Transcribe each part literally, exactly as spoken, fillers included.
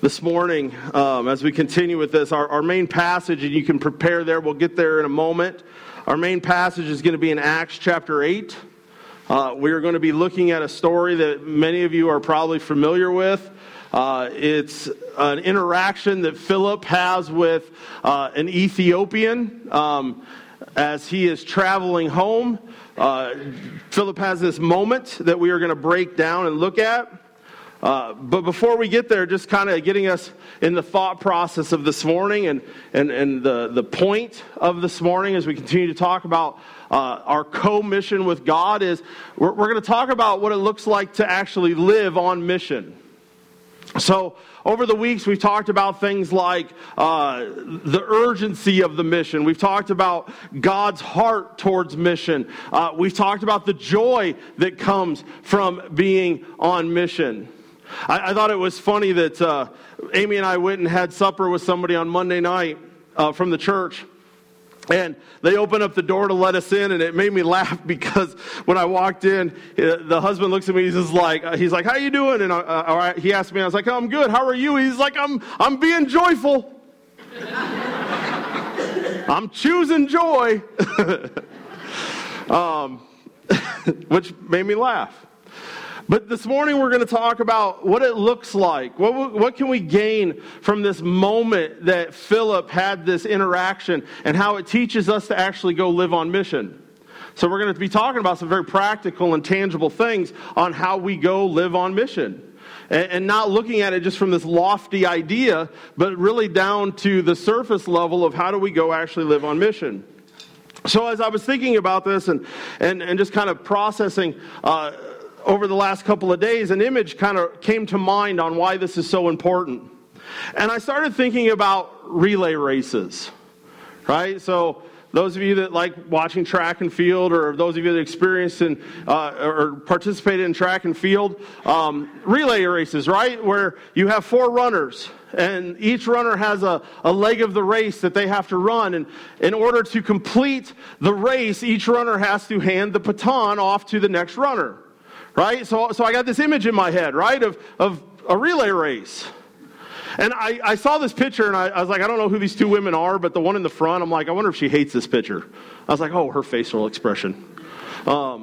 this morning, um, as we continue with this, our, our main passage, and you can prepare there, we'll get there in a moment. Our main passage is going to be in Acts chapter eight. Uh, we are going to be looking at a story that many of you are probably familiar with. Uh, it's an interaction that Philip has with uh, an Ethiopian um, as he is traveling home. Uh, Philip has this moment that we are going to break down and look at. Uh, but before we get there, just kind of getting us in the thought process of this morning and, and, and the, the point of this morning as we continue to talk about uh, our co-mission with God is we're, we're going to talk about what it looks like to actually live on mission. So over the weeks, we've talked about things like uh, the urgency of the mission. We've talked about God's heart towards mission. Uh, we've talked about the joy that comes from being on mission. I, I thought it was funny that uh, Amy and I went and had supper with somebody on Monday night uh, from the church. And they opened up the door to let us in, and it made me laugh because when I walked in, the husband looks at me. He's just like, he's like, "How you doing?" And I, uh, he asked me, I was like, "Oh, I'm good. How are you?" He's like, "I'm, I'm being joyful. I'm choosing joy," um, which made me laugh. But this morning we're going to talk about what it looks like. What, what can we gain from this moment that Philip had this interaction and how it teaches us to actually go live on mission. So we're going to be talking about some very practical and tangible things on how we go live on mission. And, and not looking at it just from this lofty idea, but really down to the surface level of how do we go actually live on mission. So as I was thinking about this and, and, and just kind of processing uh, over the last couple of days, an image kind of came to mind on why this is so important. And I started thinking about relay races, right? So those of you that like watching track and field, or those of you that experienced in, uh, or participated in track and field, um, relay races, right? Where you have four runners, and each runner has a, a leg of the race that they have to run. And in order to complete the race, each runner has to hand the baton off to the next runner. Right? So so I got this image in my head, right, of, of a relay race. And I, I saw this picture, and I, I was like, I don't know who these two women are, but the one in the front, I'm like, I wonder if she hates this picture. I was like, oh, her facial expression. Um,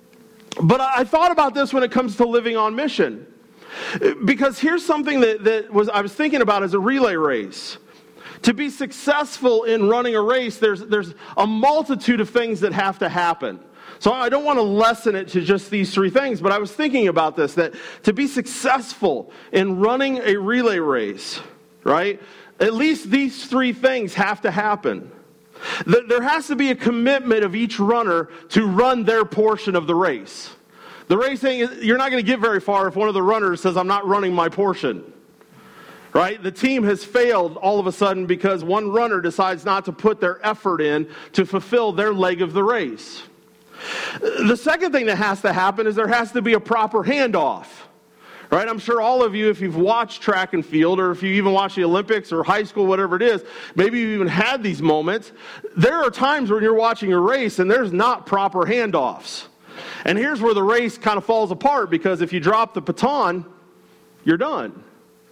but I, I thought about this when it comes to living on mission. Because here's something that, that was I was thinking about as a relay race. To be successful in running a race, there's there's a multitude of things that have to happen. So I don't want to lessen it to just these three things, but I was thinking about this, that to be successful in running a relay race, right, at least these three things have to happen. There has to be a commitment of each runner to run their portion of the race. The race thing, you're not going to get very far if one of the runners says, "I'm not running my portion." Right? The team has failed all of a sudden because one runner decides not to put their effort in to fulfill their leg of the race. The second thing that has to happen is there has to be a proper handoff. Right? I'm sure all of you, if you've watched track and field, or if you even watch the Olympics or high school, whatever it is, maybe you even had these moments. There are times when you're watching a race and there's not proper handoffs. And here's where the race kind of falls apart, because if you drop the baton, you're done.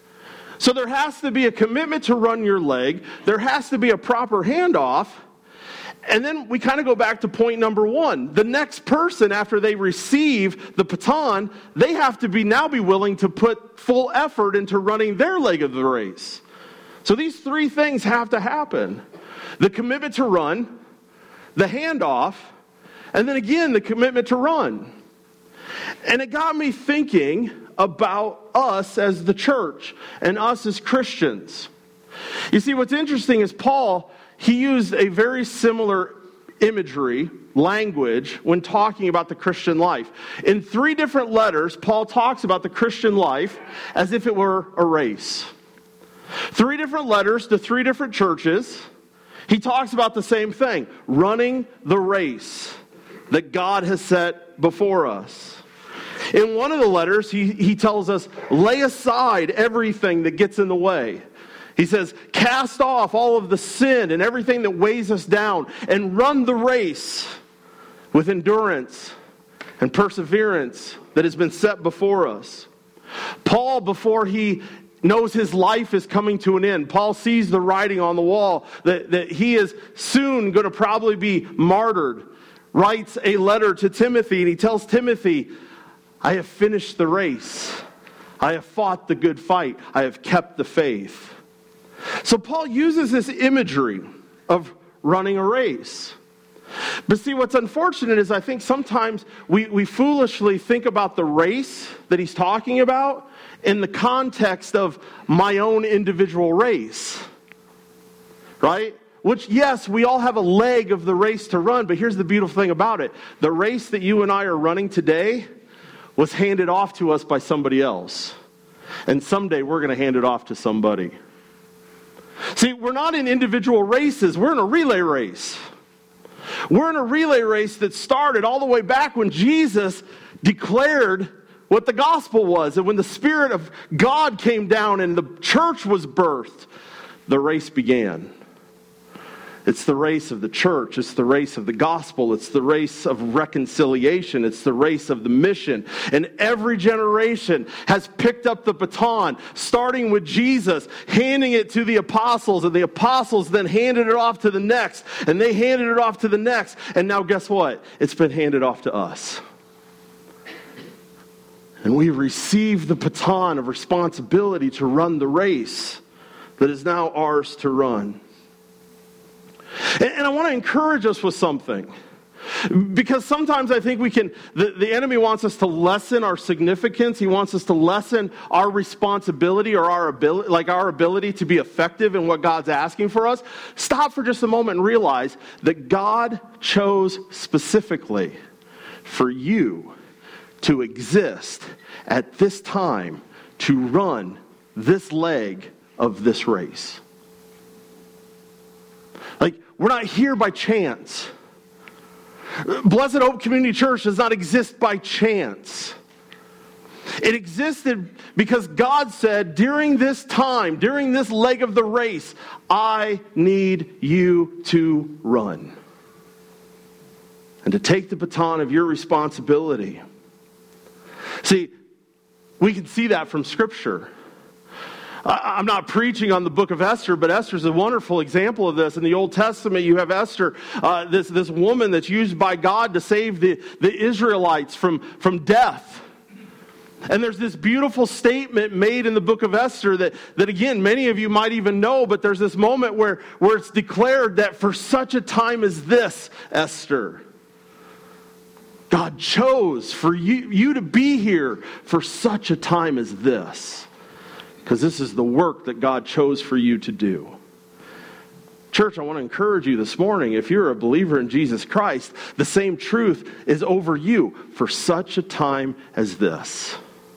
So there has to be a commitment to run your leg. There has to be a proper handoff. And then we kind of go back to point number one. The next person, after they receive the baton, they have to be now be willing to put full effort into running their leg of the race. So these three things have to happen. The commitment to run, the handoff, and then again, the commitment to run. And it got me thinking about us as the church and us as Christians. You see, what's interesting is Paul, he used a very similar imagery, language, when talking about the Christian life. In three different letters, Paul talks about the Christian life as if it were a race. Three different letters to three different churches. He talks about the same thing, running the race that God has set before us. In one of the letters, he, he tells us, lay aside everything that gets in the way. He says, cast off all of the sin and everything that weighs us down and run the race with endurance and perseverance that has been set before us. Paul, before he knows his life is coming to an end. Paul sees the writing on the wall that, that he is soon going to probably be martyred. Writes a letter to Timothy, and he tells Timothy, I have finished the race. I have fought the good fight. I have kept the faith. So Paul uses this imagery of running a race. But see, what's unfortunate is I think sometimes we, we foolishly think about the race that he's talking about in the context of my own individual race. Right? Which, yes, we all have a leg of the race to run, but here's the beautiful thing about it. The race that you and I are running today was handed off to us by somebody else. And someday we're going to hand it off to somebody. See, we're not in individual races. We're in a relay race. We're in a relay race that started all the way back when Jesus declared what the gospel was. And when the Spirit of God came down and the church was birthed, the race began. It's the race of the church. It's the race of the gospel. It's the race of reconciliation. It's the race of the mission. And every generation has picked up the baton, starting with Jesus, handing it to the apostles. And the apostles then handed it off to the next. And they handed it off to the next. And now guess what? It's been handed off to us. And we receive the baton of responsibility to run the race that is now ours to run. And I want to encourage us with something. Because sometimes I think we can, the, the enemy wants us to lessen our significance. He wants us to lessen our responsibility or our ability, like our ability to be effective in what God's asking for us. Stop for just a moment and realize that God chose specifically for you to exist at this time to run this leg of this race. Like, we're not here by chance. Blessed Hope Community Church does not exist by chance. It existed because God said, during this time, during this leg of the race, I need you to run. And to take the baton of your responsibility. See, we can see that from Scripture. I'm not preaching on the book of Esther, but Esther's a wonderful example of this. In the Old Testament, you have Esther, uh, this, this woman that's used by God to save the, the Israelites from, from death. And there's this beautiful statement made in the book of Esther that, that again, many of you might even know, but there's this moment where, where it's declared that for such a time as this, Esther, God chose for you, you to be here for such a time as this. Because this is the work that God chose for you to do. Church, I want to encourage you this morning, if you're a believer in Jesus Christ, the same truth is over you for such a time as this.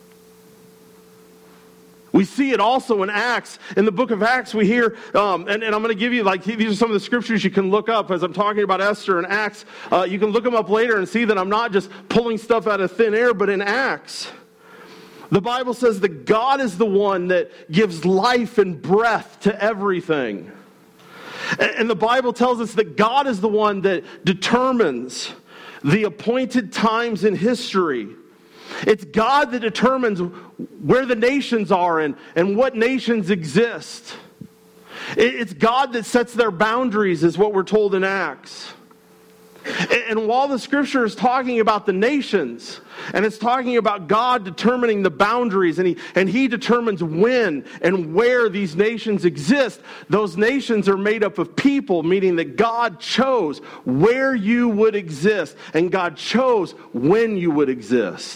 We see it also in Acts. In the book of Acts, we hear, um, and, and I'm going to give you, like, these are some of the scriptures you can look up as I'm talking about Esther and Acts. Uh, you can look them up later and see that I'm not just pulling stuff out of thin air, but in Acts, the Bible says that God is the one that gives life and breath to everything. And the Bible tells us that God is the one that determines the appointed times in history. It's God that determines where the nations are and, and what nations exist. It's God that sets their boundaries, is what we're told in Acts. And while the scripture is talking about the nations, and it's talking about God determining the boundaries, and he, and he determines when and where these nations exist, those nations are made up of people, meaning that God chose where you would exist, and God chose when you would exist.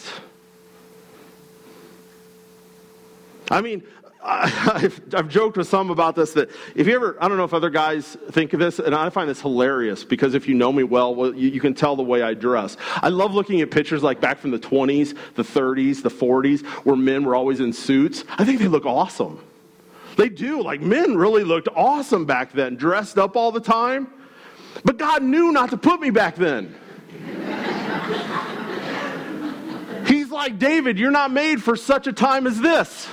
I mean, I've, I've joked with some about this, that if you ever, I don't know if other guys think of this, and I find this hilarious, because if you know me well, well you, you can tell the way I dress. I love looking at pictures like back from the twenties, the thirties, the forties, where men were always in suits. I think they look awesome. They do. Like, men really looked awesome back then, dressed up all the time. But God knew not to put me back then. He's like, David, you're not made for such a time as this.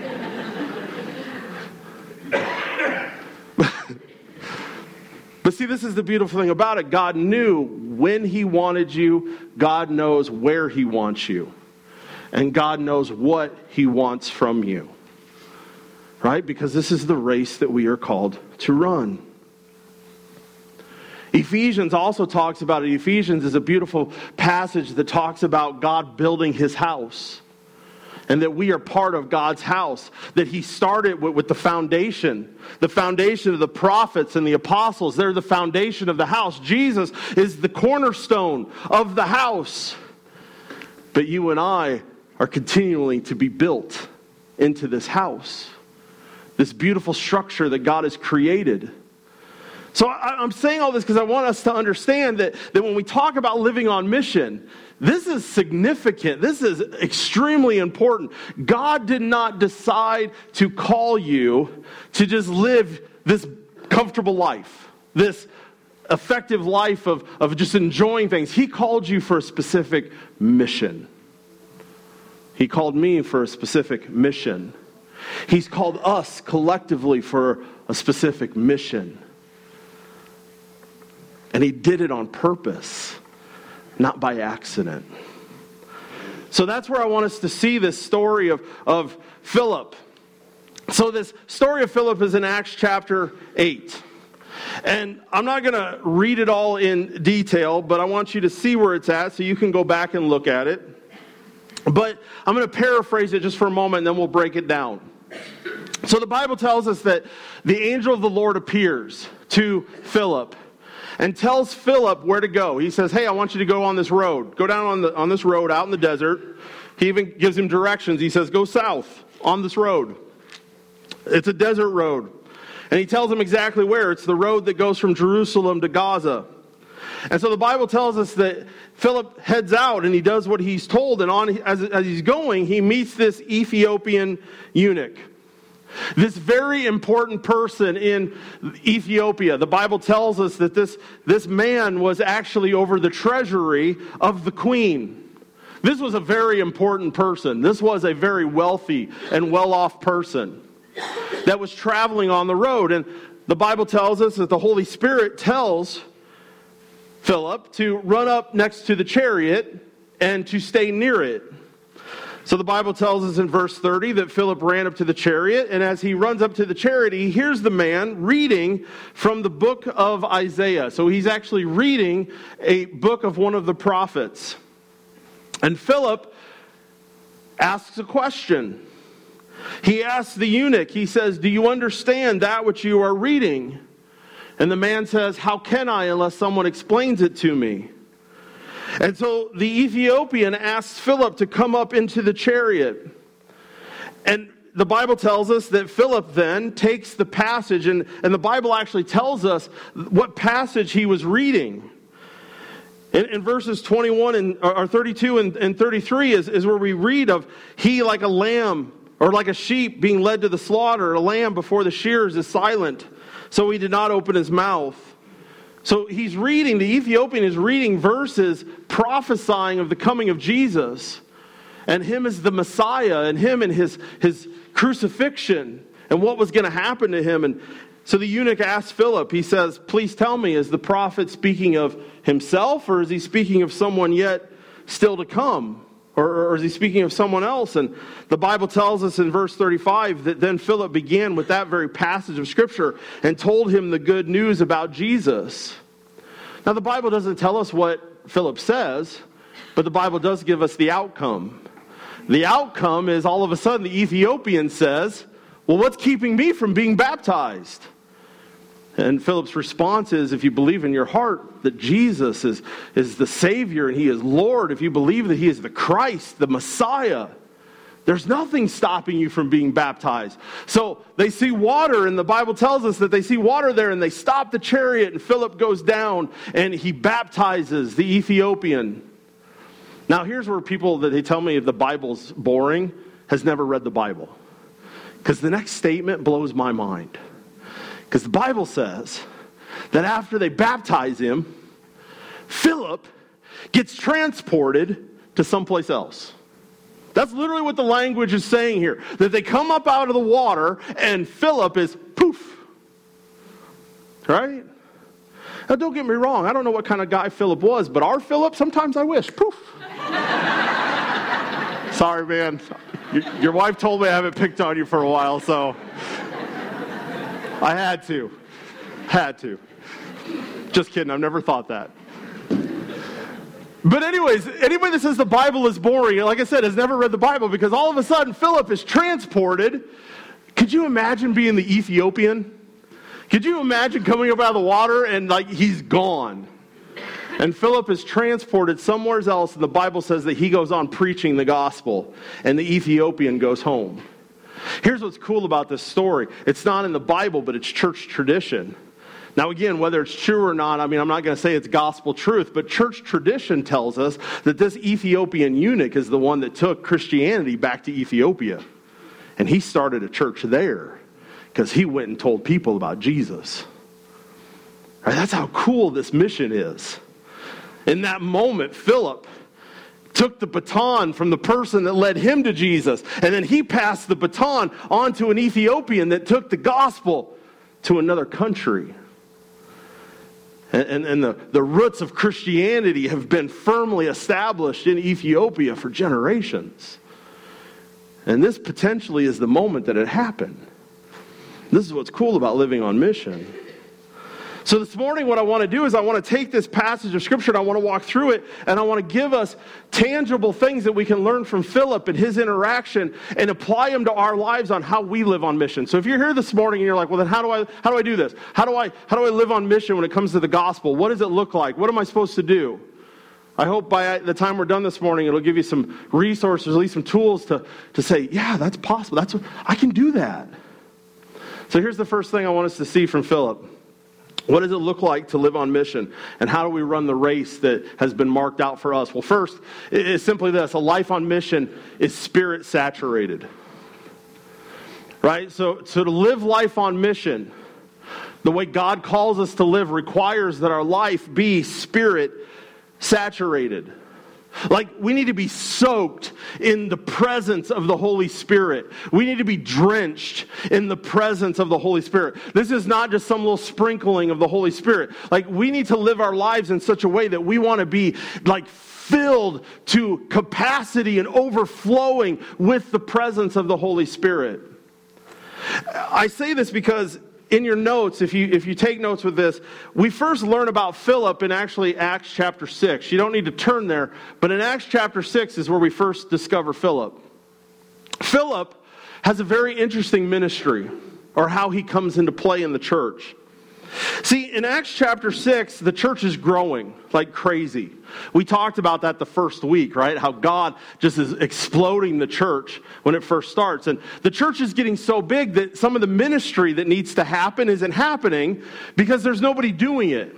But see, this is the beautiful thing about it. God knew when he wanted you. God knows where he wants you. And God knows what he wants from you. right? Because this is the race that we are called to run. Ephesians also talks about it. Ephesians is a beautiful passage that talks about God building his house. And that we are part of God's house. That he started with, with the foundation. The foundation of the prophets and the apostles. They're the foundation of the house. Jesus is the cornerstone of the house. But you and I are continuing to be built into this house. This beautiful structure that God has created. So I, I'm saying all this because I want us to understand that, that when we talk about living on mission, this is significant. This is extremely important. God did not decide to call you to just live this comfortable life, this effective life of, of just enjoying things. He called you for a specific mission. He called me for a specific mission. He's called us collectively for a specific mission. And he did it on purpose, not by accident. So that's where I want us to see this story of, of Philip. So this story of Philip is in Acts chapter eight. And I'm not going to read it all in detail, but I want you to see where it's at so you can go back and look at it. But I'm going to paraphrase it just for a moment and then we'll break it down. So the Bible tells us that the angel of the Lord appears to Philip and tells Philip where to go. He says, hey, I want you to go on this road. Go down on the on this road out in the desert. He even gives him directions. He says, go south on this road. It's a desert road. And he tells him exactly where. It's the road that goes from Jerusalem to Gaza. And so the Bible tells us that Philip heads out and he does what he's told. And on as, as he's going, he meets this Ethiopian eunuch. This very important person in Ethiopia. The Bible tells us that this, this man was actually over the treasury of the queen. This was a very important person. This was a very wealthy and well-off person that was traveling on the road. And the Bible tells us that the Holy Spirit tells Philip to run up next to the chariot and to stay near it. So the Bible tells us in verse thirty that Philip ran up to the chariot, and as he runs up to the chariot, he hears the man reading from the book of Isaiah. So he's actually reading a book of one of the prophets. And Philip asks a question. He asks the eunuch, he says, do you understand that which you are reading? And the man says, how can I unless someone explains it to me? And so the Ethiopian asks Philip to come up into the chariot. And the Bible tells us that Philip then takes the passage, and, and the Bible actually tells us what passage he was reading. In, in verses twenty-one and or thirty-two and, and thirty-three is, is where we read of he like a lamb or like a sheep being led to the slaughter. A lamb before the shearers is silent, so he did not open his mouth. So he's reading, the Ethiopian is reading verses prophesying of the coming of Jesus. And him as the Messiah, and him and his, his crucifixion, and what was going to happen to him. And so the eunuch asks Philip, he says, please tell me, is the prophet speaking of himself, or is he speaking of someone yet still to come? Or, or is he speaking of someone else? And the Bible tells us in verse thirty-five that then Philip began with that very passage of Scripture and told him the good news about Jesus. Now the Bible doesn't tell us what Philip says, but the Bible does give us the outcome. The outcome is all of a sudden the Ethiopian says, well, what's keeping me from being baptized? And Philip's response is, if you believe in your heart that Jesus is, is the Savior and He is Lord, if you believe that He is the Christ, the Messiah, there's nothing stopping you from being baptized. So they see water, and the Bible tells us that they see water there, and they stop the chariot, and Philip goes down, and he baptizes the Ethiopian. Now here's where people that they tell me if the Bible's boring has never read the Bible. Because the next statement blows my mind. Because the Bible says that after they baptize him, Philip gets transported to someplace else. That's literally what the language is saying here. That they come up out of the water and Philip is poof. Right? Now don't get me wrong. I don't know what kind of guy Philip was, but our Philip, sometimes I wish. Poof. Sorry, man. Your, your wife told me I haven't picked on you for a while, so I had to. Had to. Just kidding. I've never thought that. But anyways, anybody that says the Bible is boring, like I said, has never read the Bible, because all of a sudden Philip is transported. Could you imagine being the Ethiopian? Could you imagine coming up out of the water and like he's gone? And Philip is transported somewhere else, and the Bible says that he goes on preaching the gospel, and the Ethiopian goes home. Here's what's cool about this story. It's not in the Bible, but it's church tradition. Now again, whether it's true or not, I mean, I'm not going to say it's gospel truth, but church tradition tells us that this Ethiopian eunuch is the one that took Christianity back to Ethiopia. And he started a church there because he went and told people about Jesus. Right, that's how cool this mission is. In that moment, Philip took the baton from the person that led him to Jesus, and then he passed the baton on to an Ethiopian that took the gospel to another country. And, and, and the, the roots of Christianity have been firmly established in Ethiopia for generations. And this potentially is the moment that it happened. This is what's cool about living on mission. So this morning what I want to do is I want to take this passage of Scripture and I want to walk through it, and I want to give us tangible things that we can learn from Philip and his interaction and apply them to our lives on how we live on mission. So if you're here this morning and you're like, well then how do I how do I do this? How do I how do I live on mission when it comes to the gospel? What does it look like? What am I supposed to do? I hope by the time we're done this morning it'll give you some resources, at least some tools to, to say, yeah, that's possible. That's what, I can do that. So here's the first thing I want us to see from Philip. What does it look like to live on mission? And how do we run the race that has been marked out for us? Well, first, it's simply this. A life on mission is spirit saturated. Right? So, so to live life on mission, the way God calls us to live requires that our life be spirit saturated. Like, we need to be soaked in the presence of the Holy Spirit. We need to be drenched in the presence of the Holy Spirit. This is not just some little sprinkling of the Holy Spirit. Like, we need to live our lives in such a way that we want to be, like, filled to capacity and overflowing with the presence of the Holy Spirit. I say this because in your notes, if you if you take notes with this, we first learn about Philip in actually Acts chapter six. You don't need to turn there, but in Acts chapter six is where we first discover Philip. Philip has a very interesting ministry, or how he comes into play in the church. See, in Acts chapter six, the church is growing like crazy. We talked about that the first week, right? How God just is exploding the church when it first starts. And the church is getting so big that some of the ministry that needs to happen isn't happening because there's nobody doing it.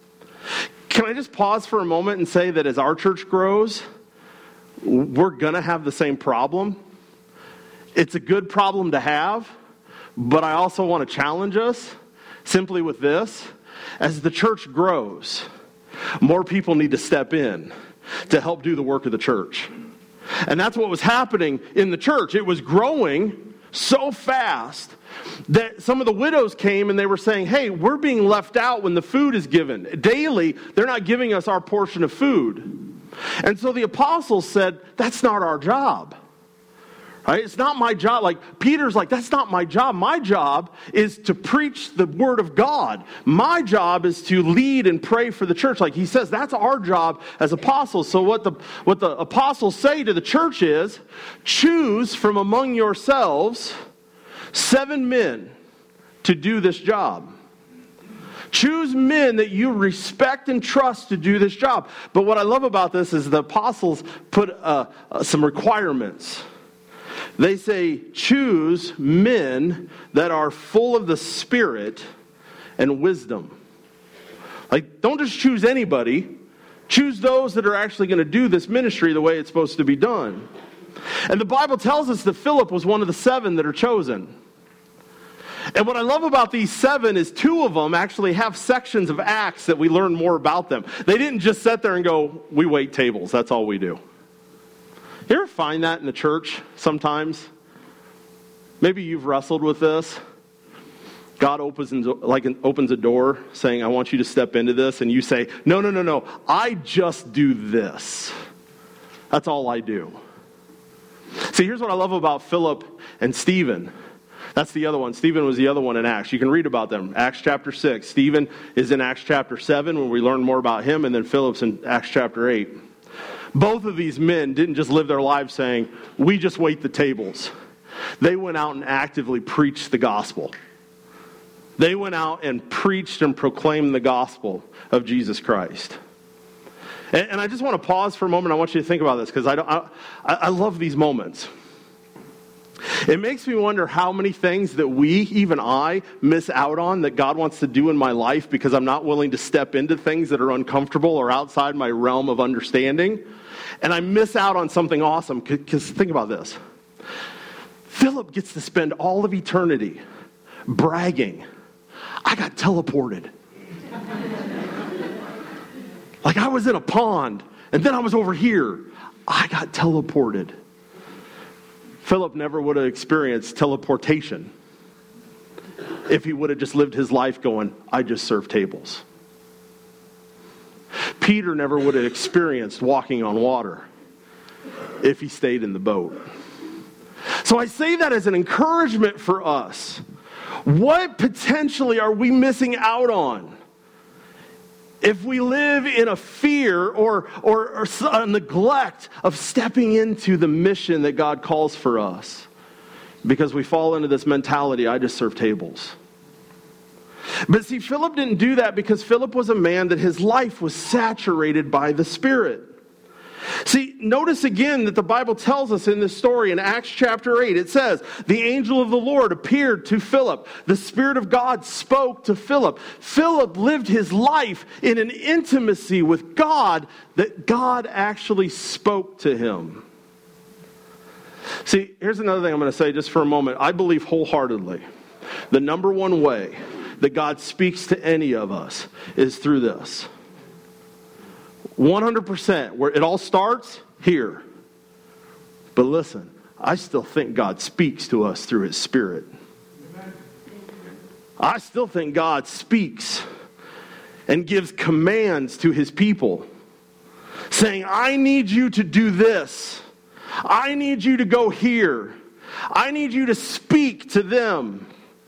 Can I just pause for a moment and say that as our church grows, we're going to have the same problem? It's a good problem to have, but I also want to challenge us simply with this. As the church grows, more people need to step in to help do the work of the church. And that's what was happening in the church. It was growing so fast that some of the widows came and they were saying, hey, we're being left out when the food is given. Daily, they're not giving us our portion of food. And so the apostles said, that's not our job. Right? It's not my job. Like, Peter's like, that's not my job. My job is to preach the word of God. My job is to lead and pray for the church. Like he says, that's our job as apostles. So what the what the apostles say to the church is, choose from among yourselves seven men to do this job. Choose men that you respect and trust to do this job. But what I love about this is the apostles put uh, uh, some requirements. They say, choose men that are full of the Spirit and wisdom. Like, don't just choose anybody. Choose those that are actually going to do this ministry the way it's supposed to be done. And the Bible tells us that Philip was one of the seven that are chosen. And what I love about these seven is two of them actually have sections of Acts that we learn more about them. They didn't just sit there and go, we wait tables, that's all we do. You ever find that in the church sometimes? Maybe you've wrestled with this. God opens like opens a door saying, I want you to step into this. And you say, no, no, no, no. I just do this. That's all I do. See, here's what I love about Philip and Stephen. That's the other one. Stephen was the other one in Acts. You can read about them. Acts chapter six. Stephen is in Acts chapter seven when we learn more about him, and then Philip's in Acts chapter eight. Both of these men didn't just live their lives saying, we just wait the tables. They went out and actively preached the gospel. They went out and preached and proclaimed the gospel of Jesus Christ. And, and I just want to pause for a moment. I want you to think about this because I, don't, I, I love these moments. It makes me wonder how many things that we, even I, miss out on that God wants to do in my life because I'm not willing to step into things that are uncomfortable or outside my realm of understanding. And I miss out on something awesome because think about this. Philip gets to spend all of eternity bragging, I got teleported. Like I was in a pond and then I was over here. I got teleported. Philip never would have experienced teleportation if he would have just lived his life going, I just serve tables. Peter never would have experienced walking on water if he stayed in the boat. So I say that as an encouragement for us. What potentially are we missing out on if we live in a fear or, or, or a neglect of stepping into the mission that God calls for us? Because we fall into this mentality, I just serve tables. But see, Philip didn't do that because Philip was a man that his life was saturated by the Spirit. See, notice again that the Bible tells us in this story in Acts chapter eight, it says, the angel of the Lord appeared to Philip. The Spirit of God spoke to Philip. Philip lived his life in an intimacy with God that God actually spoke to him. See, here's another thing I'm going to say just for a moment. I believe wholeheartedly the number one way that God speaks to any of us is through this. one hundred percent. Where it all starts here. But listen, I still think God speaks to us through His Spirit. I still think God speaks and gives commands to His people, saying, I need you to do this. I need you to go here. I need you to speak to them.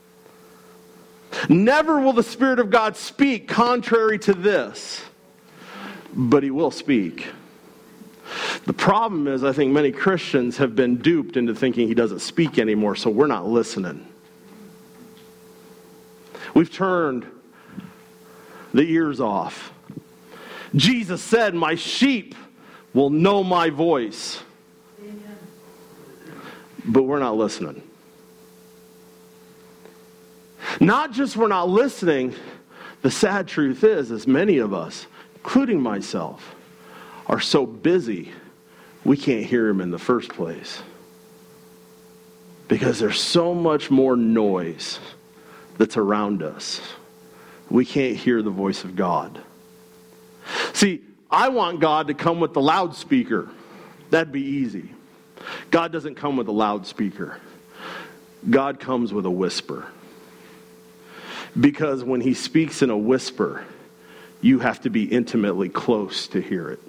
Never will the Spirit of God speak contrary to this. But He will speak. The problem is, I think many Christians have been duped into thinking He doesn't speak anymore, so we're not listening. We've turned the ears off. Jesus said, my sheep will know my voice. Amen. But we're not listening. Not just we're not listening, the sad truth is, as many of us, including myself, are so busy, we can't hear Him in the first place. Because there's so much more noise that's around us. We can't hear the voice of God. See, I want God to come with the loudspeaker. That'd be easy. God doesn't come with a loudspeaker. God comes with a whisper. Because when He speaks in a whisper, you have to be intimately close to hear it.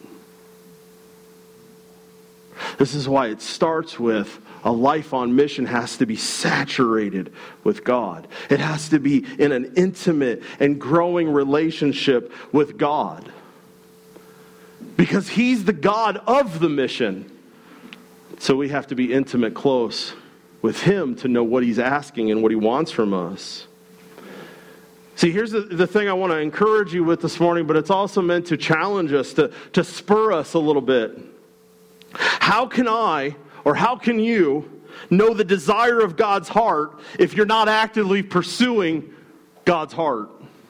This is why it starts with a life on mission has to be saturated with God. It has to be in an intimate and growing relationship with God. Because He's the God of the mission. So we have to be intimate, close with Him to know what He's asking and what He wants from us. See, here's the, the thing I want to encourage you with this morning, but it's also meant to challenge us, to, to spur us a little bit. How can I, or how can you, know the desire of God's heart if you're not actively pursuing God's heart?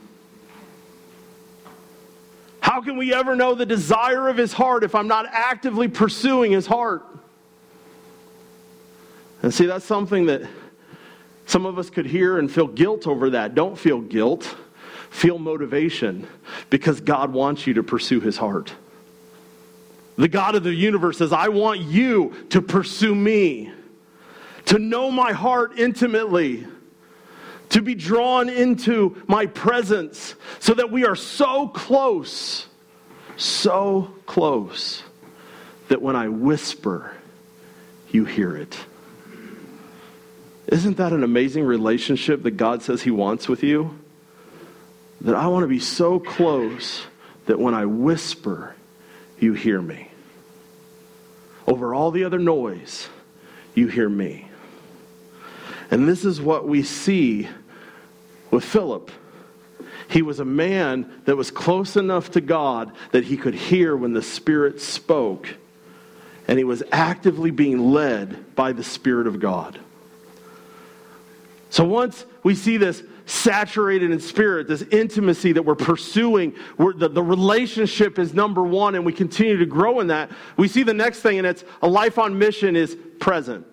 How can we ever know the desire of His heart if I'm not actively pursuing His heart? And see, that's something that some of us could hear and feel guilt over that. Don't feel guilt. Feel motivation, because God wants you to pursue His heart. The God of the universe says, I want you to pursue me, to know my heart intimately, to be drawn into my presence, so that we are so close, so close, that when I whisper, you hear it. Isn't that an amazing relationship that God says he wants with you? That I want to be so close that when I whisper, you hear me. Over all the other noise, you hear me. And this is what we see with Philip. He was a man that was close enough to God that he could hear when the Spirit spoke. And he was actively being led by the Spirit of God. So once we see this saturated in spirit, this intimacy that we're pursuing, we're, the, the relationship is number one, and we continue to grow in that, we see the next thing, and it's a life on mission is present.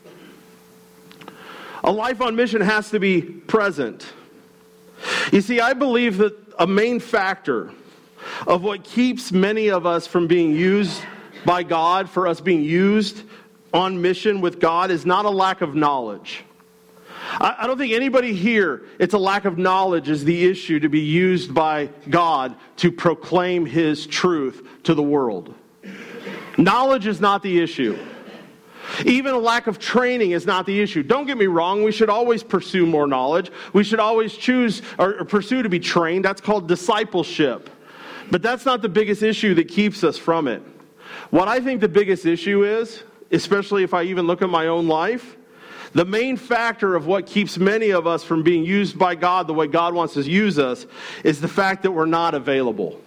A life on mission has to be present. You see, I believe that a main factor of what keeps many of us from being used by God, for us being used on mission with God, is not a lack of knowledge. I don't think anybody here, it's a lack of knowledge is the issue to be used by God to proclaim his truth to the world. Knowledge is not the issue. Even a lack of training is not the issue. Don't get me wrong, we should always pursue more knowledge. We should always choose or pursue to be trained. That's called discipleship. But that's not the biggest issue that keeps us from it. What I think the biggest issue is, especially if I even look at my own life, the main factor of what keeps many of us from being used by God the way God wants to use us is the fact that we're not available.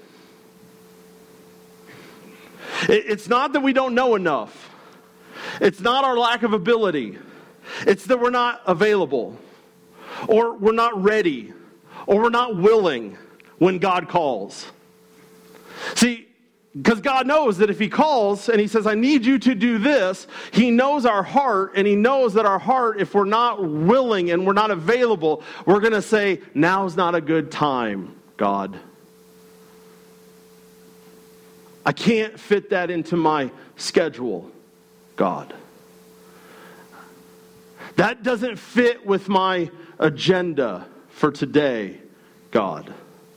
It's not that we don't know enough. It's not our lack of ability. It's that we're not available, or we're not ready, or we're not willing when God calls. See, because God knows that if he calls and he says, I need you to do this, he knows our heart, and he knows that our heart, if we're not willing and we're not available, we're going to say, now's not a good time, God. I can't fit that into my schedule, God. That doesn't fit with my agenda for today, God.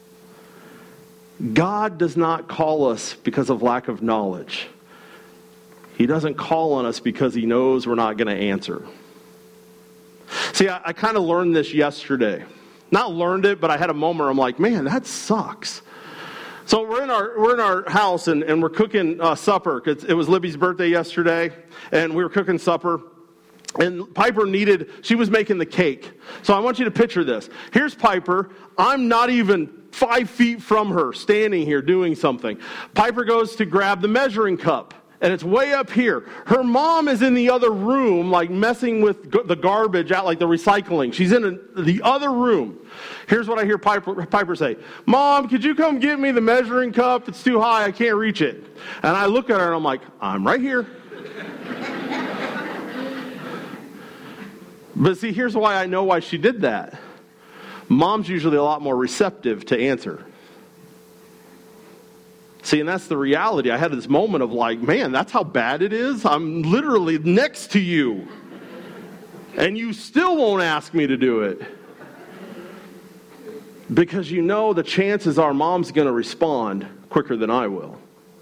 God does not call us because of lack of knowledge. He doesn't call on us because he knows we're not going to answer. See, I, I kind of learned this yesterday. Not learned it, but I had a moment where I'm like, man, that sucks. So we're in our we're in our house and, and we're cooking uh, supper. It's, it was Libby's birthday yesterday, and we were cooking supper. And Piper needed, she was making the cake. So I want you to picture this. Here's Piper. I'm not even five feet from her, standing here doing something. Piper goes to grab the measuring cup, and it's way up here. Her mom is in the other room, like messing with the garbage out, like the recycling. She's in a, the other room. Here's what I hear Piper, Piper say. Mom, could you come get me the measuring cup? It's too high. I can't reach it. And I look at her, and I'm like, I'm right here. But see, here's why I know why she did that. Mom's usually a lot more receptive to answer. See, and that's the reality. I had this moment of like, man, that's how bad it is. I'm literally next to you. And you still won't ask me to do it. Because you know the chances are Mom's going to respond quicker than I will.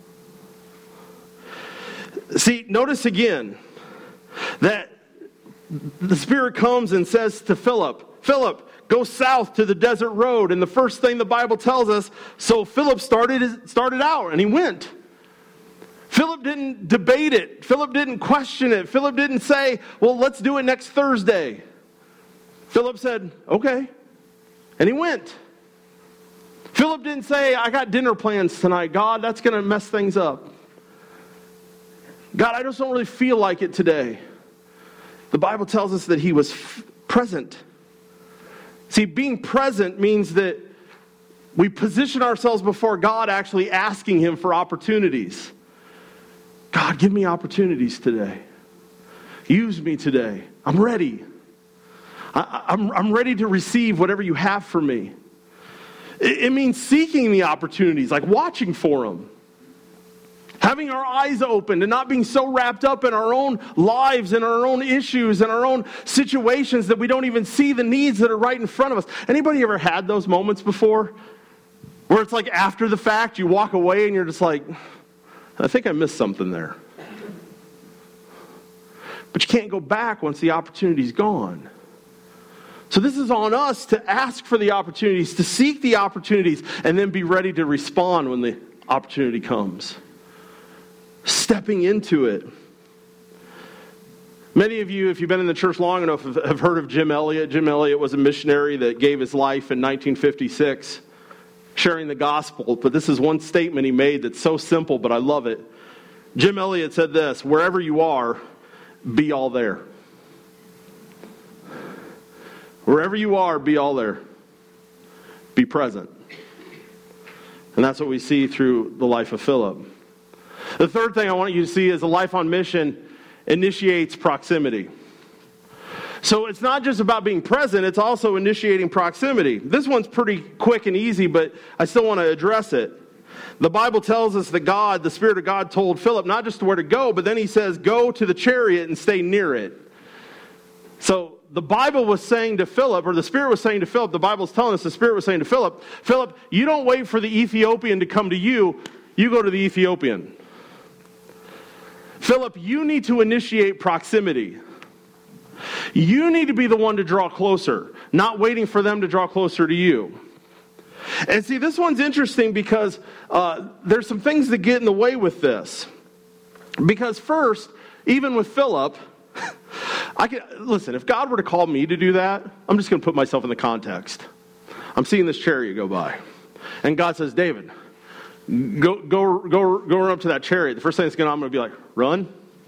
See, notice again that the Spirit comes and says to Philip, Philip, go south to the desert road. And the first thing the Bible tells us, so Philip started, started out and he went. Philip didn't debate it. Philip didn't question it. Philip didn't say, well, let's do it next Thursday. Philip said, okay. And he went. Philip didn't say, I got dinner plans tonight. God, that's going to mess things up. God, I just don't really feel like it today. The Bible tells us that he was f- present. See, being present means that we position ourselves before God, actually asking him for opportunities. God, give me opportunities today. Use me today. I'm ready. I, I'm, I'm ready to receive whatever you have for me. It, it means seeking the opportunities, like watching for them. Having our eyes open and not being so wrapped up in our own lives and our own issues and our own situations that we don't even see the needs that are right in front of us. Anybody ever had those moments before? Where it's like after the fact, you walk away and you're just like, I think I missed something there. But you can't go back once the opportunity's gone. So this is on us to ask for the opportunities, to seek the opportunities, and then be ready to respond when the opportunity comes. Stepping into it. Many of you, if you've been in the church long enough, have heard of Jim Elliot. Jim Elliot was a missionary that gave his life in nineteen fifty-six, sharing the gospel. But this is one statement he made that's so simple, but I love it. Jim Elliot said this: wherever you are, be all there. Wherever you are, be all there. Be present. And that's what we see through the life of Philip. The third thing I want you to see is a life on mission initiates proximity. So it's not just about being present, it's also initiating proximity. This one's pretty quick and easy, but I still want to address it. The Bible tells us that God, the Spirit of God, told Philip not just where to go, but then he says, go to the chariot and stay near it. So the Bible was saying to Philip, or the Spirit was saying to Philip, the Bible's telling us the Spirit was saying to Philip, Philip, you don't wait for the Ethiopian to come to you, you go to the Ethiopian. Philip, you need to initiate proximity. You need to be the one to draw closer, not waiting for them to draw closer to you. And see, this one's interesting because uh, there's some things that get in the way with this. Because first, even with Philip, I can listen, if God were to call me to do that, I'm just going to put myself in the context. I'm seeing this chariot go by. And God says, David, go go go go run up to that chariot. The first thing that's going to I'm going to be like, run?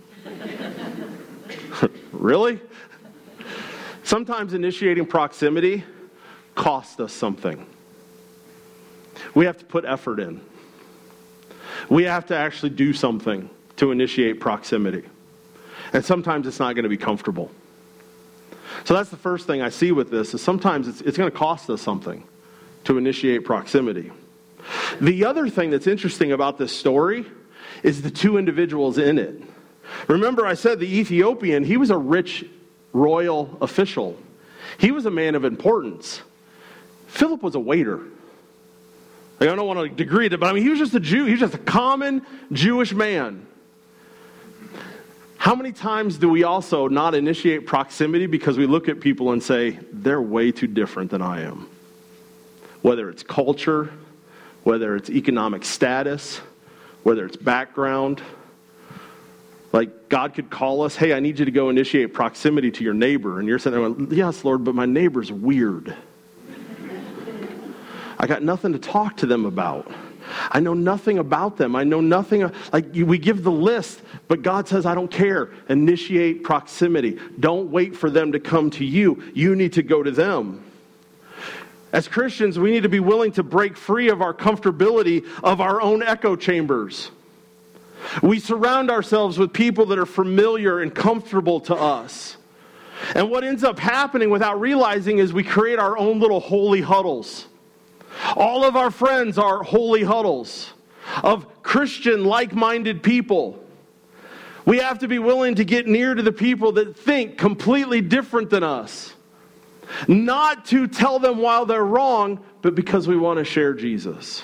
Really? Sometimes initiating proximity costs us something. We have to put effort in. We have to actually do something to initiate proximity. And sometimes it's not going to be comfortable. So that's the first thing I see with this, is sometimes it's, it's going to cost us something to initiate proximity. The other thing that's interesting about this story is the two individuals in it. Remember, I said the Ethiopian, he was a rich royal official. He was a man of importance. Philip was a waiter. Like, I don't want to degrade it, but I mean, he was just a Jew. He was just a common Jewish man. How many times do we also not initiate proximity because we look at people and say, they're way too different than I am? Whether it's culture, whether it's economic status, whether it's background. Like, God could call us, hey, I need you to go initiate proximity to your neighbor. And you're saying, well, yes, Lord, but my neighbor's weird. I got nothing to talk to them about. I know nothing about them. I know nothing. Like, we give the list, but God says, I don't care. Initiate proximity. Don't wait for them to come to you. You need to go to them. As Christians, we need to be willing to break free of our comfortability of our own echo chambers. We surround ourselves with people that are familiar and comfortable to us. And what ends up happening without realizing is we create our own little holy huddles. All of our friends are holy huddles of Christian, like-minded people. We have to be willing to get near to the people that think completely different than us. Not to tell them while they're wrong, but because we want to share Jesus.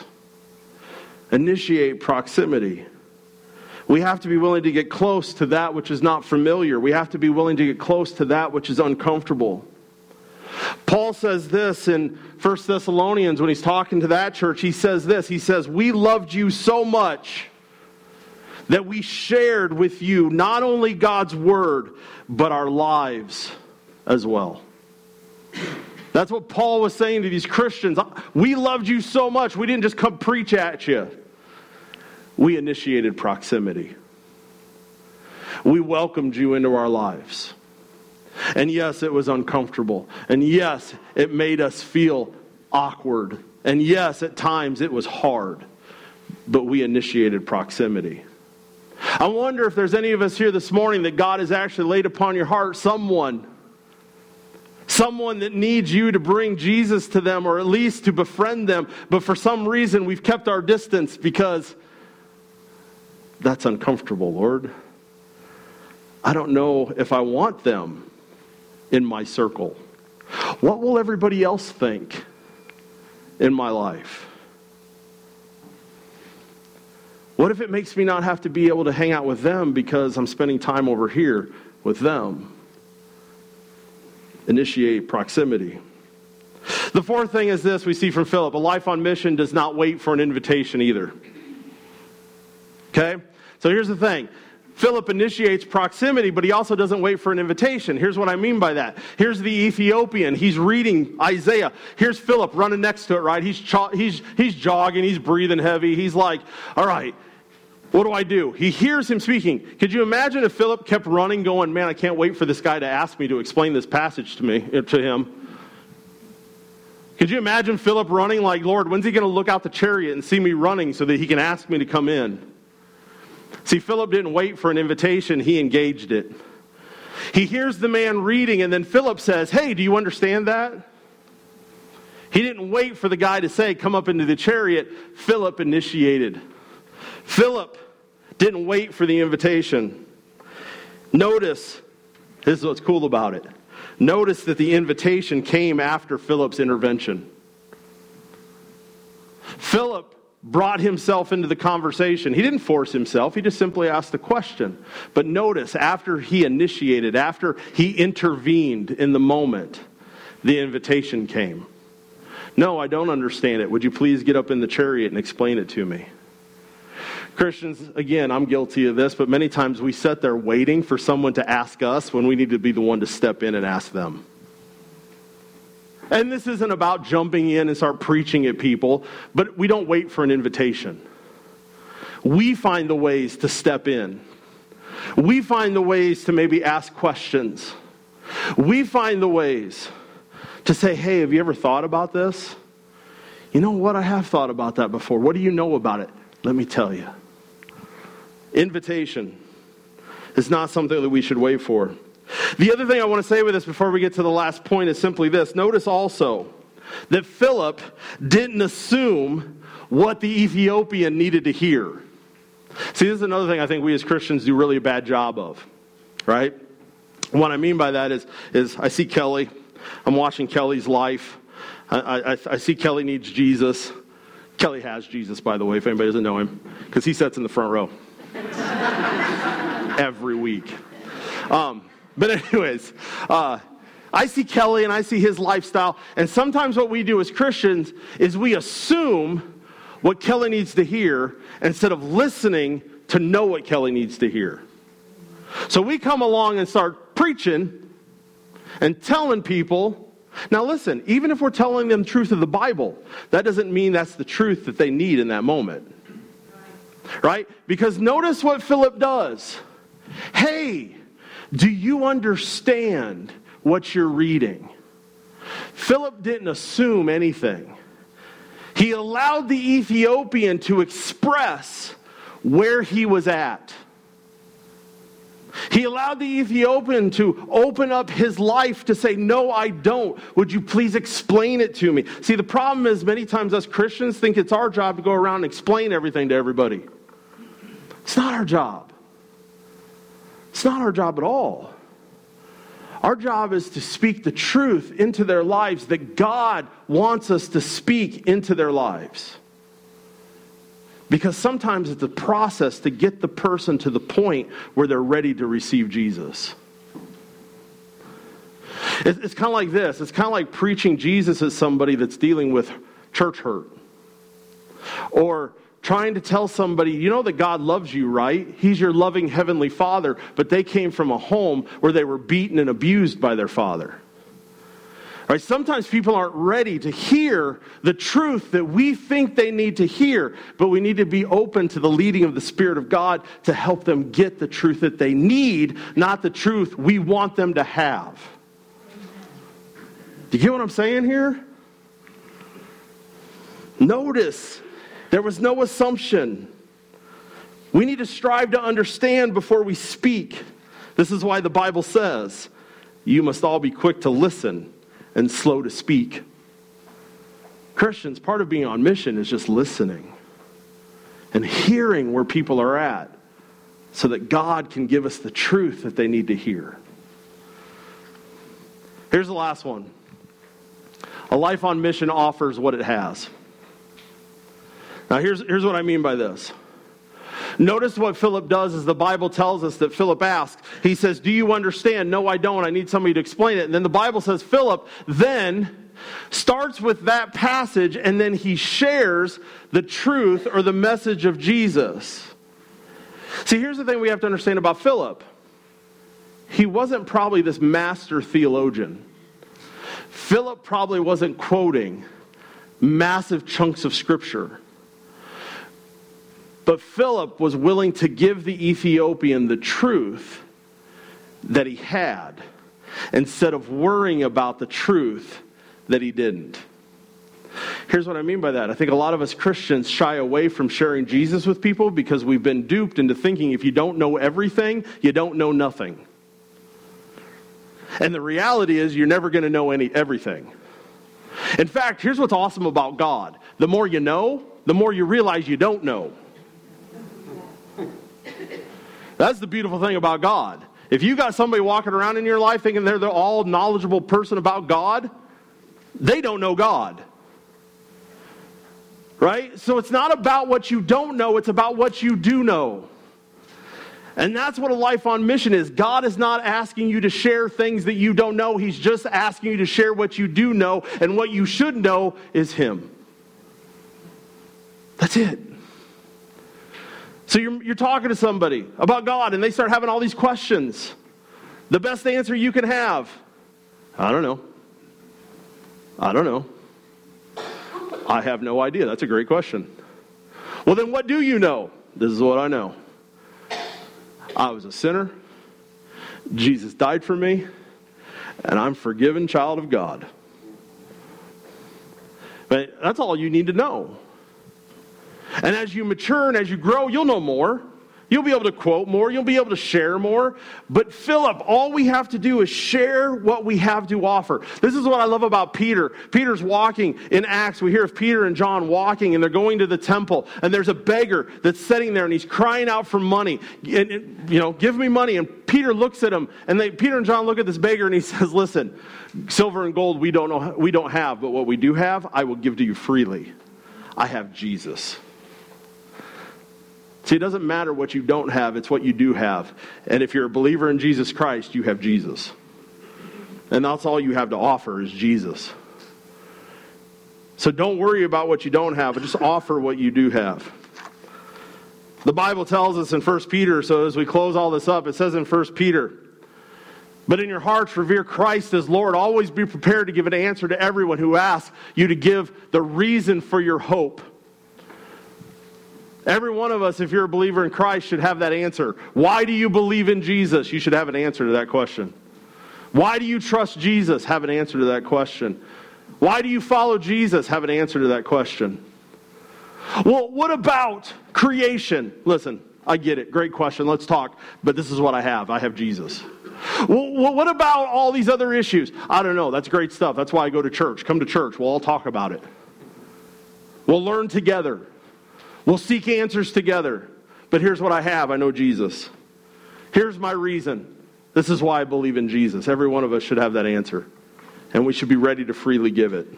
Initiate proximity. We have to be willing to get close to that which is not familiar. We have to be willing to get close to that which is uncomfortable. Paul says this in First Thessalonians when he's talking to that church. He says this. He says, we loved you so much that we shared with you not only God's word, but our lives as well. That's what Paul was saying to these Christians. We loved you so much, we didn't just come preach at you. We initiated proximity. We welcomed you into our lives. And yes, it was uncomfortable. And yes, it made us feel awkward. And yes, at times it was hard. But we initiated proximity. I wonder if there's any of us here this morning that God has actually laid upon your heart someone. Someone that needs you to bring Jesus to them, or at least to befriend them. But for some reason we've kept our distance because that's uncomfortable, Lord. I don't know if I want them in my circle. What will everybody else think in my life? What if it makes me not have to be able to hang out with them because I'm spending time over here with them. Initiate proximity. The fourth thing is this we see from Philip. A life on mission does not wait for an invitation either. Okay? So here's the thing. Philip initiates proximity, but he also doesn't wait for an invitation. Here's what I mean by that. Here's the Ethiopian. He's reading Isaiah. Here's Philip running next to it, right? He's cho- he's he's jogging. He's breathing heavy. He's like, all right, what do I do? He hears him speaking. Could you imagine if Philip kept running, going, man, I can't wait for this guy to ask me to explain this passage to me, to him. Could you imagine Philip running like, Lord, when's he going to look out the chariot and see me running so that he can ask me to come in? See, Philip didn't wait for an invitation. He engaged it. He hears the man reading, and then Philip says, hey, do you understand that? He didn't wait for the guy to say, come up into the chariot. Philip initiated. Philip didn't wait for the invitation. Notice, this is what's cool about it. Notice that the invitation came after Philip's intervention. Philip brought himself into the conversation. He didn't force himself. He just simply asked a question. But notice, after he initiated, after he intervened in the moment, the invitation came. No, I don't understand it. Would you please get up in the chariot and explain it to me? Christians, again, I'm guilty of this, but many times we sit there waiting for someone to ask us when we need to be the one to step in and ask them. And this isn't about jumping in and start preaching at people, but we don't wait for an invitation. We find the ways to step in. We find the ways to maybe ask questions. We find the ways to say, hey, have you ever thought about this? You know what? I have thought about that before. What do you know about it? Let me tell you. Invitation is not something that we should wait for. The other thing I want to say with this before we get to the last point is simply this. Notice also that Philip didn't assume what the Ethiopian needed to hear. See, this is another thing I think we as Christians do really a bad job of, right? What I mean by that is, is I see Kelly. I'm watching Kelly's life. I, I, I see Kelly needs Jesus. Kelly has Jesus, by the way, if anybody doesn't know him, because he sits in the front row every week. Um, but anyways, uh, I see Kelly and I see his lifestyle, and sometimes what we do as Christians is we assume what Kelly needs to hear instead of listening to know what Kelly needs to hear. So we come along and start preaching and telling people. Now listen, even if we're telling them truth of the Bible, that doesn't mean that's the truth that they need in that moment. Right? Because notice what Philip does. Hey, do you understand what you're reading? Philip didn't assume anything. He allowed the Ethiopian to express where he was at. He allowed the Ethiopian to open up his life to say, no, I don't. Would you please explain it to me? See, the problem is many times us Christians think it's our job to go around and explain everything to everybody. It's not our job. It's not our job at all. Our job is to speak the truth into their lives that God wants us to speak into their lives. Because sometimes it's a process to get the person to the point where they're ready to receive Jesus. It's, it's kind of like this. It's kind of like preaching Jesus as somebody that's dealing with church hurt. Or trying to tell somebody, you know that God loves you, right? He's your loving heavenly Father, but they came from a home where they were beaten and abused by their father. Right? Sometimes people aren't ready to hear the truth that we think they need to hear, but we need to be open to the leading of the Spirit of God to help them get the truth that they need, not the truth we want them to have. Do you get what I'm saying here? Notice, there was no assumption. We need to strive to understand before we speak. This is why the Bible says, you must all be quick to listen and slow to speak. Christians, part of being on mission is just listening and hearing where people are at so that God can give us the truth that they need to hear. Here's the last one. A life on mission offers what it has. Now here's, here's what I mean by this. Notice what Philip does is the Bible tells us that Philip asks. He says, do you understand? No, I don't. I need somebody to explain it. And then the Bible says Philip then starts with that passage and then he shares the truth or the message of Jesus. See, here's the thing we have to understand about Philip. He wasn't probably this master theologian. Philip probably wasn't quoting massive chunks of Scripture. But Philip was willing to give the Ethiopian the truth that he had instead of worrying about the truth that he didn't. Here's what I mean by that. I think a lot of us Christians shy away from sharing Jesus with people because we've been duped into thinking if you don't know everything, you don't know nothing. And the reality is you're never going to know any everything. In fact, here's what's awesome about God. The more you know, the more you realize you don't know. That's the beautiful thing about God. If you got somebody walking around in your life thinking they're the all knowledgeable person about God, they don't know God. Right? So it's not about what you don't know, it's about what you do know. And that's what a life on mission is. God is not asking you to share things that you don't know. He's just asking you to share what you do know. And what you should know is Him. That's it. So you're, you're talking to somebody about God and they start having all these questions. The best answer you can have, I don't know. I don't know. I have no idea. That's a great question. Well, then what do you know? This is what I know. I was a sinner. Jesus died for me. And I'm a forgiven child of God. But that's all you need to know. And as you mature and as you grow, you'll know more. You'll be able to quote more. You'll be able to share more. But Philip, all we have to do is share what we have to offer. This is what I love about Peter. Peter's walking in Acts. We hear of Peter and John walking, and they're going to the temple. And there's a beggar that's sitting there, and he's crying out for money. And, and, you know, give me money. And Peter looks at him, and they, Peter and John look at this beggar, and he says, listen, silver and gold we don't know, we don't have, but what we do have, I will give to you freely. I have Jesus. See, it doesn't matter what you don't have, it's what you do have. And if you're a believer in Jesus Christ, you have Jesus. And that's all you have to offer is Jesus. So don't worry about what you don't have, but just offer what you do have. The Bible tells us in First Peter, so as we close all this up, it says in First Peter, but in your hearts revere Christ as Lord. Always be prepared to give an answer to everyone who asks you to give the reason for your hope. Every one of us, if you're a believer in Christ, should have that answer. Why do you believe in Jesus? You should have an answer to that question. Why do you trust Jesus? Have an answer to that question. Why do you follow Jesus? Have an answer to that question. Well, what about creation? Listen, I get it. Great question. Let's talk. But this is what I have. I have Jesus. Well, what about all these other issues? I don't know. That's great stuff. That's why I go to church. Come to church. We'll all talk about it. We'll learn together. We'll seek answers together. But here's what I have. I know Jesus. Here's my reason. This is why I believe in Jesus. Every one of us should have that answer. And we should be ready to freely give it.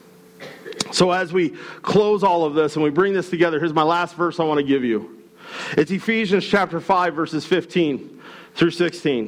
So as we close all of this and we bring this together, here's my last verse I want to give you. It's Ephesians chapter five, verses fifteen through sixteen.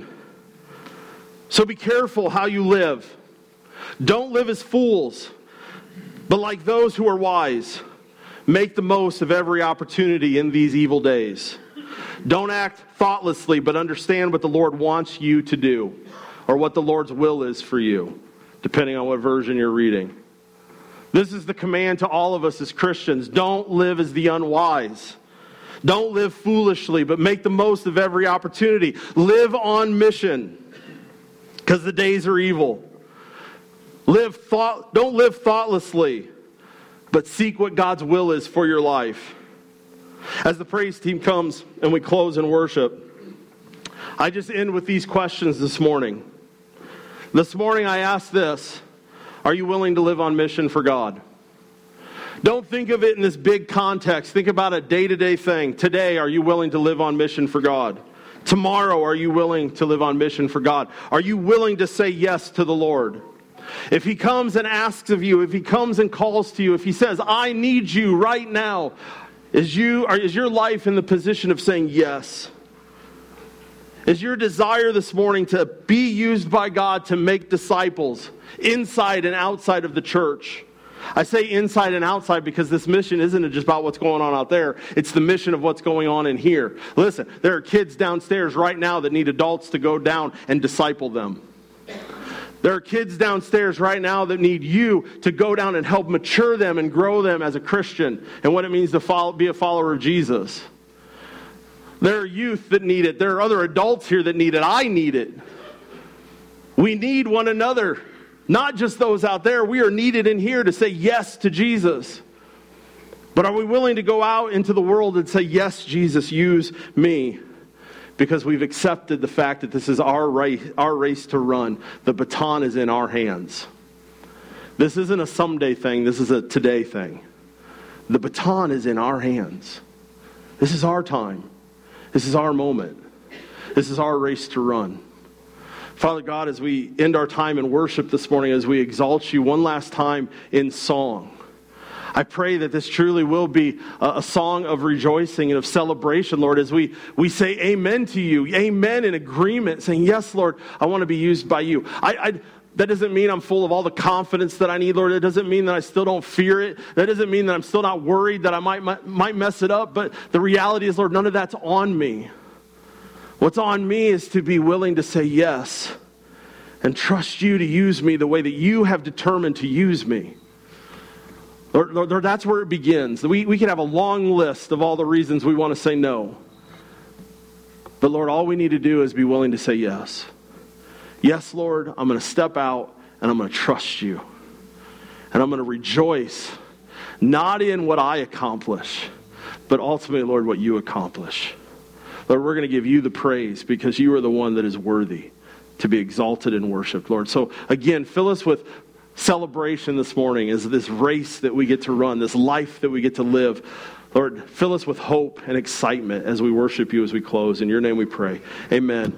So be careful how you live. Don't live as fools, but like those who are wise. Make the most of every opportunity in these evil days. Don't act thoughtlessly, but understand what the Lord wants you to do, or what the Lord's will is for you, depending on what version you're reading. This is the command to all of us as Christians. Don't live as the unwise. Don't live foolishly, but make the most of every opportunity. Live on mission, because the days are evil. Live thought. Don't live thoughtlessly, but seek what God's will is for your life. As the praise team comes and we close in worship, I just end with these questions this morning. This morning I ask this: are you willing to live on mission for God? Don't think of it in this big context. Think about a day-to-day thing. Today, are you willing to live on mission for God? Tomorrow, are you willing to live on mission for God? Are you willing to say yes to the Lord? If He comes and asks of you, if He comes and calls to you, if He says, I need you right now, Is you are, is your life in the position of saying yes? Is your desire this morning to be used by God to make disciples inside and outside of the church? I say inside and outside because this mission isn't just about what's going on out there. It's the mission of what's going on in here. Listen, there are kids downstairs right now that need adults to go down and disciple them. There are kids downstairs right now that need you to go down and help mature them and grow them as a Christian and what it means to follow, be a follower of Jesus. There are youth that need it. There are other adults here that need it. I need it. We need one another. Not just those out there. We are needed in here to say yes to Jesus. But are we willing to go out into the world and say, yes, Jesus, use me? Because we've accepted the fact that this is our race, our race to run. The baton is in our hands. This isn't a someday thing. This is a today thing. The baton is in our hands. This is our time. This is our moment. This is our race to run. Father God, as we end our time in worship this morning, as we exalt you one last time in song, I pray that this truly will be a, a song of rejoicing and of celebration, Lord, as we, we say amen to you, amen in agreement, saying, yes, Lord, I want to be used by you. I, I That doesn't mean I'm full of all the confidence that I need, Lord. It doesn't mean that I still don't fear it. That doesn't mean that I'm still not worried that I might, might, might mess it up. But the reality is, Lord, none of that's on me. What's on me is to be willing to say yes and trust you to use me the way that you have determined to use me. Lord, Lord, that's where it begins. We, we can have a long list of all the reasons we want to say no. But Lord, all we need to do is be willing to say yes. Yes, Lord, I'm going to step out and I'm going to trust you. And I'm going to rejoice, not in what I accomplish, but ultimately, Lord, what you accomplish. Lord, we're going to give you the praise because you are the one that is worthy to be exalted and worshiped, Lord. So again, fill us with celebration this morning as this race that we get to run, this life that we get to live. Lord, fill us with hope and excitement as we worship you as we close. In your name we pray. Amen.